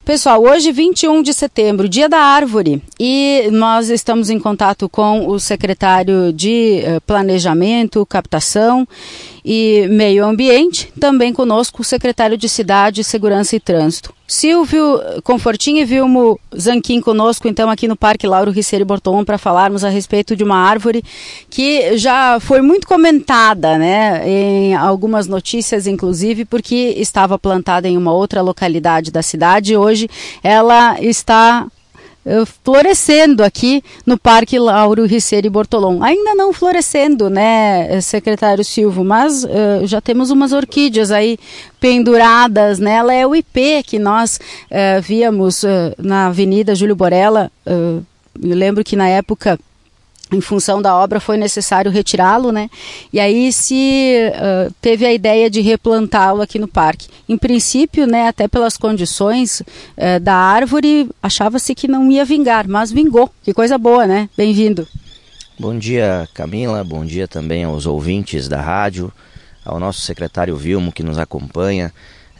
Pessoal, hoje 21 de setembro, Dia da Árvore, e nós estamos em contato com o secretário de Planejamento, Captação e Meio Ambiente, também conosco o secretário de Cidade, Segurança e Trânsito. Silvio Confortin e Vilmo Zanquim conosco, então, aqui no Parque Lauro Riccieri Bortolom, para falarmos a respeito de uma árvore que já foi muito comentada, né, em algumas notícias, inclusive, porque estava plantada em uma outra localidade da cidade. Hoje ela está florescendo aqui no Parque Lauro Riccieri Bortolom. Ainda não florescendo, né, secretário Silvio, mas já temos umas orquídeas aí penduradas nela. É o ipê que nós víamos na Avenida Júlio Borella. Eu lembro que na época, em função da obra, foi necessário retirá-lo, né? E aí se teve a ideia de replantá-lo aqui no parque. Em princípio, né, até pelas condições da árvore, achava-se que não ia vingar, mas vingou. Que coisa boa, né? Bem-vindo. Bom dia, Camila. Bom dia também aos ouvintes da rádio, ao nosso secretário Vilmo que nos acompanha.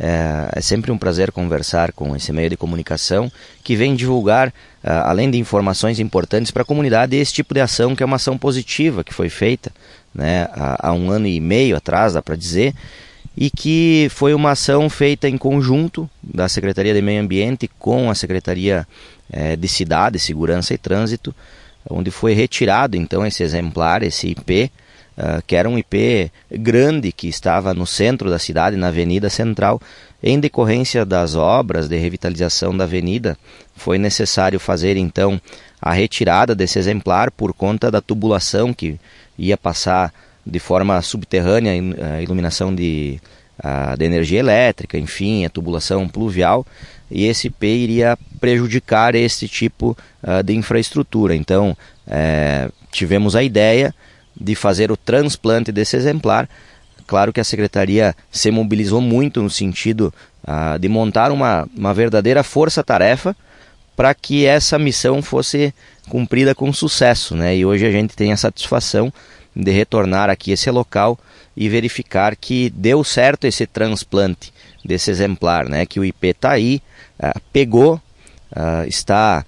É sempre um prazer conversar com esse meio de comunicação que vem divulgar, além de informações importantes para a comunidade, esse tipo de ação, que é uma ação positiva que foi feita, né, há 1 ano e meio atrás, dá para dizer, e que foi uma ação feita em conjunto da Secretaria de Meio Ambiente com a Secretaria de Cidade, Segurança e Trânsito, onde foi retirado então esse exemplar, esse ipê, que era um ipê grande que estava no centro da cidade, na Avenida Central. Em decorrência das obras de revitalização da avenida, foi necessário fazer então a retirada desse exemplar por conta da tubulação que ia passar de forma subterrânea, a iluminação de energia elétrica, enfim, a tubulação pluvial, e esse ipê iria prejudicar esse tipo de infraestrutura. Então, tivemos a ideia de fazer o transplante desse exemplar. Claro que a Secretaria se mobilizou muito no sentido de montar uma verdadeira força-tarefa para que essa missão fosse cumprida com sucesso, né? E hoje a gente tem a satisfação de retornar aqui a esse local e verificar que deu certo esse transplante desse exemplar, né? Que o ipê está aí, pegou, está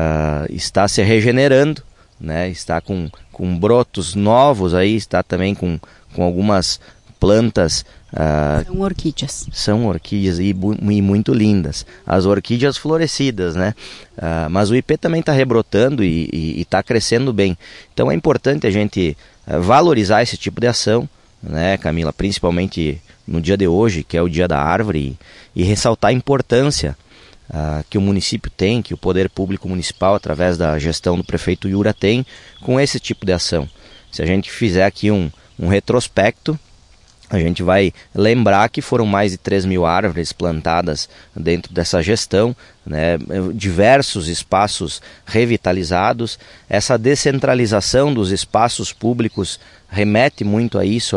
se regenerando, né? Está com brotos novos aí, está também com algumas plantas. São orquídeas. São orquídeas e muito lindas. As orquídeas florescidas, né? Mas o ipê também está rebrotando e está crescendo bem. Então é importante a gente valorizar esse tipo de ação, né, Camila? Principalmente no dia de hoje, que é o Dia da Árvore, e ressaltar a importância que o município tem, que o poder público municipal, através da gestão do prefeito Yura, tem com esse tipo de ação. Se a gente fizer aqui um retrospecto, a gente vai lembrar que foram mais de 3.000 árvores plantadas dentro dessa gestão, né? Diversos espaços revitalizados. Essa descentralização dos espaços públicos remete muito a isso,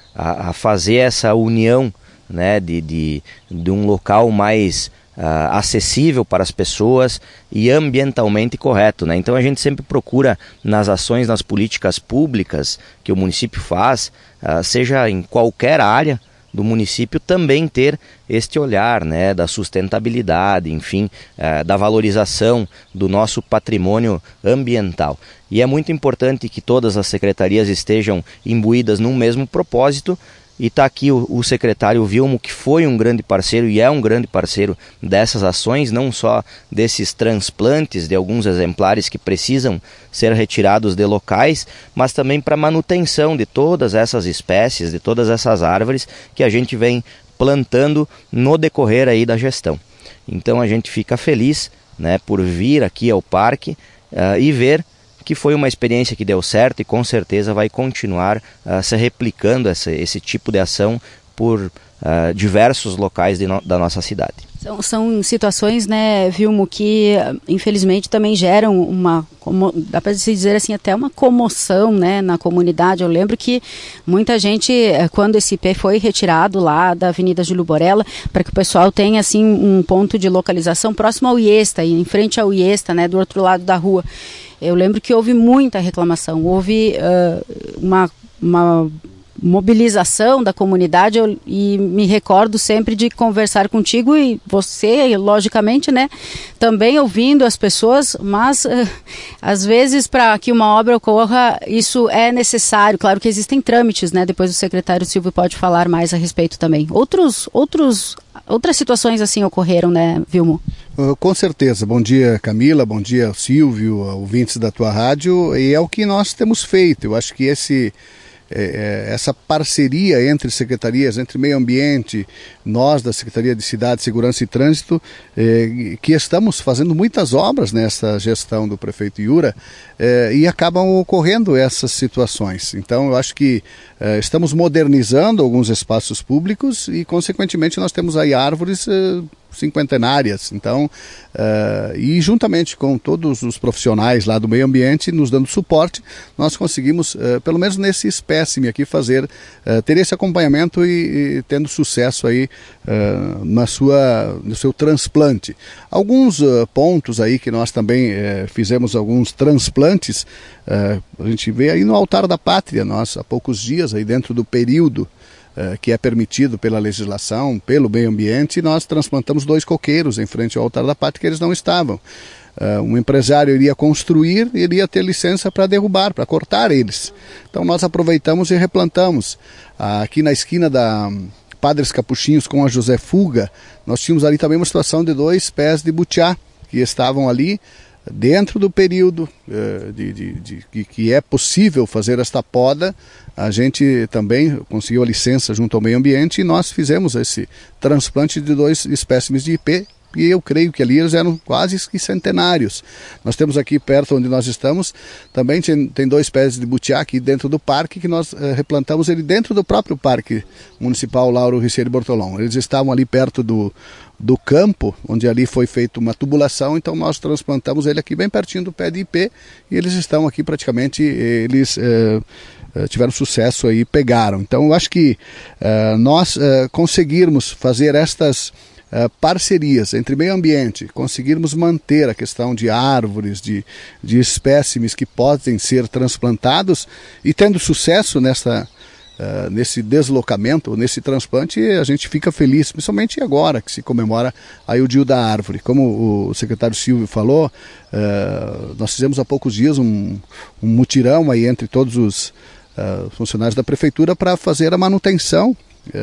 a fazer essa união, né, de um local mais acessível para as pessoas e ambientalmente correto, né? Então a gente sempre procura nas ações, nas políticas públicas que o município faz, seja em qualquer área do município, também ter este olhar, né, da sustentabilidade, enfim, da valorização do nosso patrimônio ambiental. E é muito importante que todas as secretarias estejam imbuídas num mesmo propósito. E está aqui o secretário Vilmo, que foi um grande parceiro e é um grande parceiro dessas ações, não só desses transplantes de alguns exemplares que precisam ser retirados de locais, mas também para manutenção de todas essas espécies, de todas essas árvores que a gente vem plantando no decorrer aí da gestão. Então a gente fica feliz, né, por vir aqui ao parque e ver que foi uma experiência que deu certo e com certeza vai continuar se replicando esse tipo de ação por diversos locais da nossa cidade. São situações, né, Vilmo, que infelizmente também geram dá para se dizer assim, até uma comoção, né, na comunidade. Eu lembro que muita gente, quando esse ipê foi retirado lá da Avenida Júlio Borella, para que o pessoal tenha assim um ponto de localização próximo ao Iesta, em frente ao Iesta, né, do outro lado da rua. Eu lembro que houve muita reclamação, houve uma mobilização da comunidade, e me recordo sempre de conversar contigo e você, logicamente, né, também ouvindo as pessoas, mas às vezes para que uma obra ocorra, isso é necessário. Claro que existem trâmites, né, depois o secretário Silvio pode falar mais a respeito também. Outras situações assim ocorreram, né, Vilmo? Com certeza. Bom dia, Camila, bom dia, Silvio, ouvintes da tua rádio, e é o que nós temos feito. Eu acho que essa parceria entre secretarias, entre meio ambiente, nós da Secretaria de Cidade, Segurança e Trânsito, que estamos fazendo muitas obras nessa gestão do prefeito Yura, e acabam ocorrendo essas situações. Então eu acho que estamos modernizando alguns espaços públicos e consequentemente nós temos aí árvores cinquentenárias, então, e juntamente com todos os profissionais lá do meio ambiente nos dando suporte, nós conseguimos, pelo menos nesse espécime aqui, ter esse acompanhamento e tendo sucesso aí no seu transplante. Alguns pontos aí que nós também fizemos alguns transplantes, a gente vê aí no Altar da Pátria, nós há poucos dias aí dentro do período que é permitido pela legislação, pelo meio ambiente, nós transplantamos 2 coqueiros em frente ao Altar da Pátria que eles não estavam. Um empresário iria construir e iria ter licença para derrubar, para cortar eles. Então nós aproveitamos e replantamos. Aqui na esquina da Padres Capuchinhos com a José Fuga, nós tínhamos ali também uma situação de 2 pés de butiá que estavam ali dentro do período que é possível fazer esta poda. A gente também conseguiu a licença junto ao meio ambiente e nós fizemos esse transplante de 2 espécimes de ipê, e eu creio que ali eles eram quase que centenários. Nós temos aqui perto onde nós estamos, também tem 2 pés de butiá aqui dentro do parque, que nós replantamos ele dentro do próprio Parque Municipal Lauro Riceiro Bortolão. Eles estavam ali perto do campo, onde ali foi feita uma tubulação, então nós transplantamos ele aqui bem pertinho do pé de ipê, e eles estão aqui praticamente, eles tiveram sucesso aí, pegaram. Então eu acho que nós conseguirmos fazer estas parcerias entre meio ambiente, conseguirmos manter a questão de árvores, de espécimes que podem ser transplantados, e tendo sucesso nesse deslocamento, nesse transplante, a gente fica feliz, principalmente agora que se comemora aí o Dia da Árvore. Como o secretário Silvio falou, nós fizemos há poucos dias um mutirão aí entre todos os funcionários da prefeitura para fazer a manutenção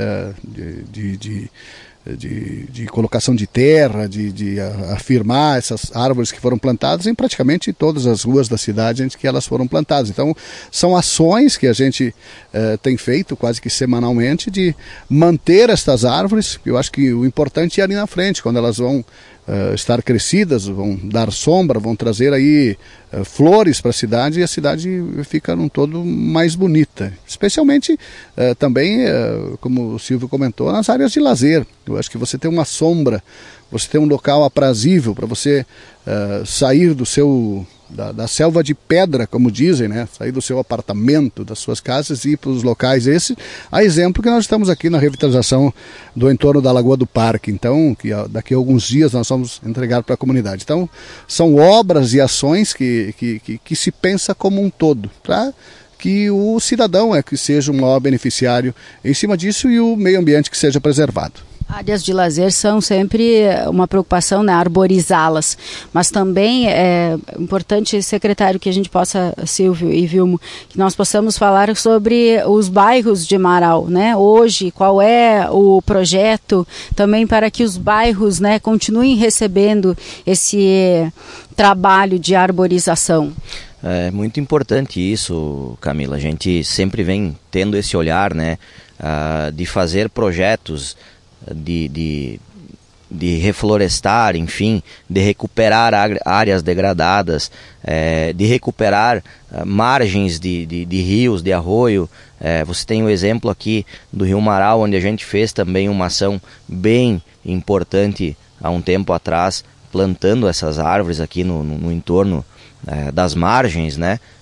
de colocação de terra, de afirmar essas árvores que foram plantadas em praticamente todas as ruas da cidade em que elas foram plantadas. Então são ações que a gente tem feito quase que semanalmente de manter estas árvores. Eu acho que o importante é ali na frente, quando elas vão estar crescidas, vão dar sombra, vão trazer aí flores para a cidade, e a cidade fica num todo mais bonita. Especialmente também, como o Silvio comentou, nas áreas de lazer. Eu acho que você tem uma sombra, você tem um local aprazível para você sair da selva de pedra, como dizem, né? Sair do seu apartamento, das suas casas, e ir para os locais a exemplo que nós estamos aqui na revitalização do entorno da Lagoa do Parque, então, que daqui a alguns dias nós vamos entregar para a comunidade. Então, são obras e ações que se pensa como um todo, para que o cidadão que seja o maior beneficiário em cima disso, e o meio ambiente que seja preservado. Áreas de lazer são sempre uma preocupação, né, arborizá-las, mas também é importante, secretário, que a gente possa, Silvio e Vilmo, que nós possamos falar sobre os bairros de Marau, né, hoje, qual é o projeto também para que os bairros, né, continuem recebendo esse trabalho de arborização. É muito importante isso, Camila. A gente sempre vem tendo esse olhar, né, de fazer projetos de reflorestar, enfim, de recuperar áreas degradadas, de recuperar margens de rios, de arroio. Você tem o exemplo aqui do Rio Marau, onde a gente fez também uma ação bem importante há um tempo atrás, plantando essas árvores aqui no entorno das margens, né?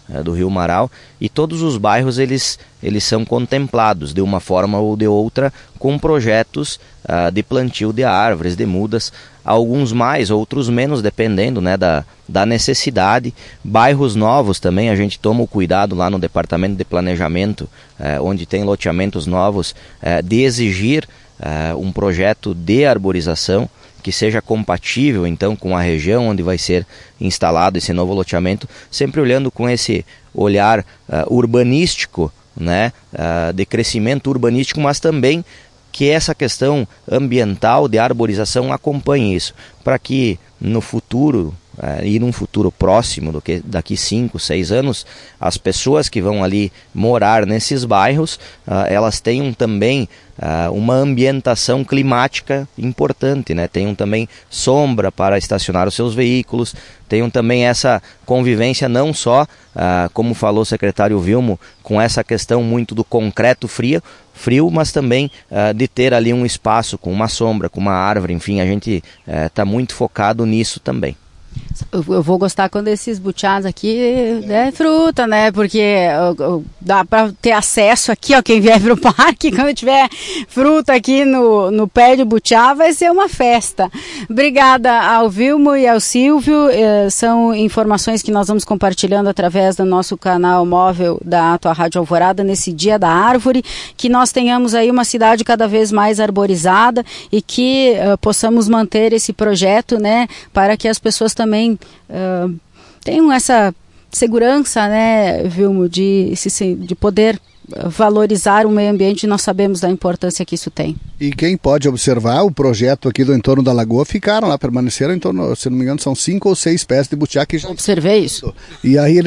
do Rio Marau, e todos os bairros eles são contemplados de uma forma ou de outra com projetos de plantio de árvores, de mudas, alguns mais, outros menos, dependendo, né, da necessidade. Bairros novos também, a gente toma o cuidado lá no Departamento de Planejamento, onde tem loteamentos novos, de exigir um projeto de arborização que seja compatível então com a região onde vai ser instalado esse novo loteamento, sempre olhando com esse olhar urbanístico, né, de crescimento urbanístico, mas também que essa questão ambiental de arborização acompanhe isso, para que no futuro, e num futuro próximo, do que daqui 5, 6 anos, as pessoas que vão ali morar nesses bairros, elas tenham também uma ambientação climática importante, né? Tenham também sombra para estacionar os seus veículos, tenham também essa convivência não só, como falou o secretário Vilmo, com essa questão muito do concreto frio, mas também de ter ali um espaço com uma sombra, com uma árvore, enfim, a gente está muito focado nisso também. Eu vou gostar quando esses butiás aqui é fruta, né? Porque dá para ter acesso aqui, ó, quem vier para o parque, quando tiver fruta aqui no pé de butiá, vai ser uma festa. Obrigada ao Vilmo e ao Silvio, são informações que nós vamos compartilhando através do nosso canal móvel da tua Rádio Alvorada nesse Dia da Árvore, que nós tenhamos aí uma cidade cada vez mais arborizada e que possamos manter esse projeto, né, para que as pessoas também tenham essa segurança, né, Vilmo, de poder valorizar o meio ambiente, e nós sabemos da importância que isso tem. E quem pode observar o projeto aqui do entorno da lagoa, ficaram lá, permaneceram em torno, se não me engano, são 5 ou 6 pés de butiá que já... Observei isso. E aí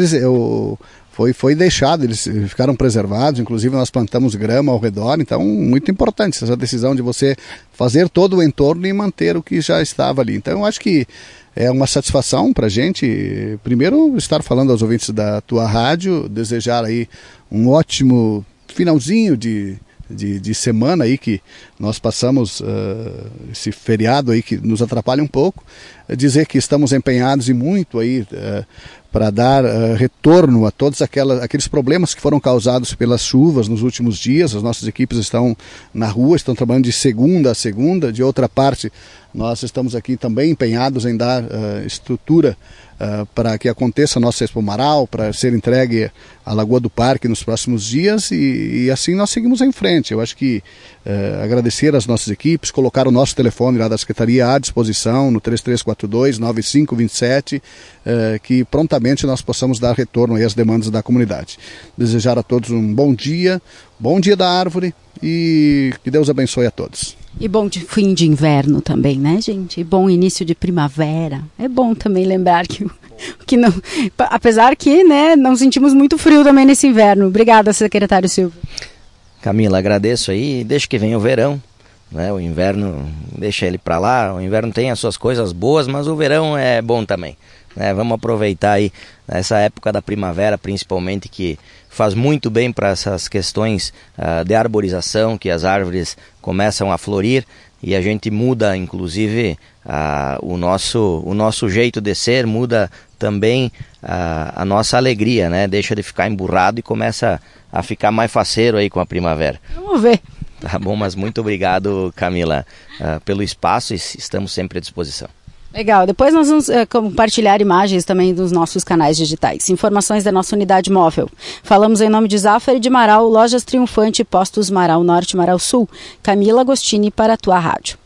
foi deixado, eles ficaram preservados, inclusive nós plantamos grama ao redor, então muito importante essa decisão de você fazer todo o entorno e manter o que já estava ali. Então eu acho que é uma satisfação para a gente, primeiro, estar falando aos ouvintes da tua rádio, desejar aí um ótimo finalzinho de semana aí que nós passamos, esse feriado aí que nos atrapalha um pouco, dizer que estamos empenhados e muito aí para dar retorno a todos aqueles problemas que foram causados pelas chuvas nos últimos dias. As nossas equipes estão na rua, estão trabalhando de segunda a segunda. De outra parte, nós estamos aqui também empenhados em dar estrutura para que aconteça a nossa Expo Marau, para ser entregue à Lagoa do Parque nos próximos dias, e assim nós seguimos em frente. Eu acho que agradecer às nossas equipes, colocar o nosso telefone lá da Secretaria à disposição no 3342-9527, que prontamente nós possamos dar retorno aí às demandas da comunidade. Desejar a todos um bom dia da árvore, e que Deus abençoe a todos. E bom fim de inverno também, né, gente? E bom início de primavera. É bom também lembrar que não, apesar que, né, não sentimos muito frio também nesse inverno. Obrigada, secretário Silvio. Camila, agradeço aí. Deixa que venha o verão, né? O inverno, deixa ele para lá. O inverno tem as suas coisas boas, mas o verão é bom também, né? Vamos aproveitar aí essa época da primavera, principalmente, que faz muito bem para essas questões de arborização, que as árvores começam a florir e a gente muda, inclusive, o nosso jeito de ser, muda também a nossa alegria, né? Deixa de ficar emburrado e começa a ficar mais faceiro aí com a primavera. Vamos ver. Tá bom, mas muito obrigado, Camila, pelo espaço, e estamos sempre à disposição. Legal, depois nós vamos compartilhar imagens também dos nossos canais digitais, informações da nossa unidade móvel. Falamos em nome de Zafari de Marau, Lojas Triunfante, Postos Marau Norte, Marau Sul. Camila Agostini para a tua rádio.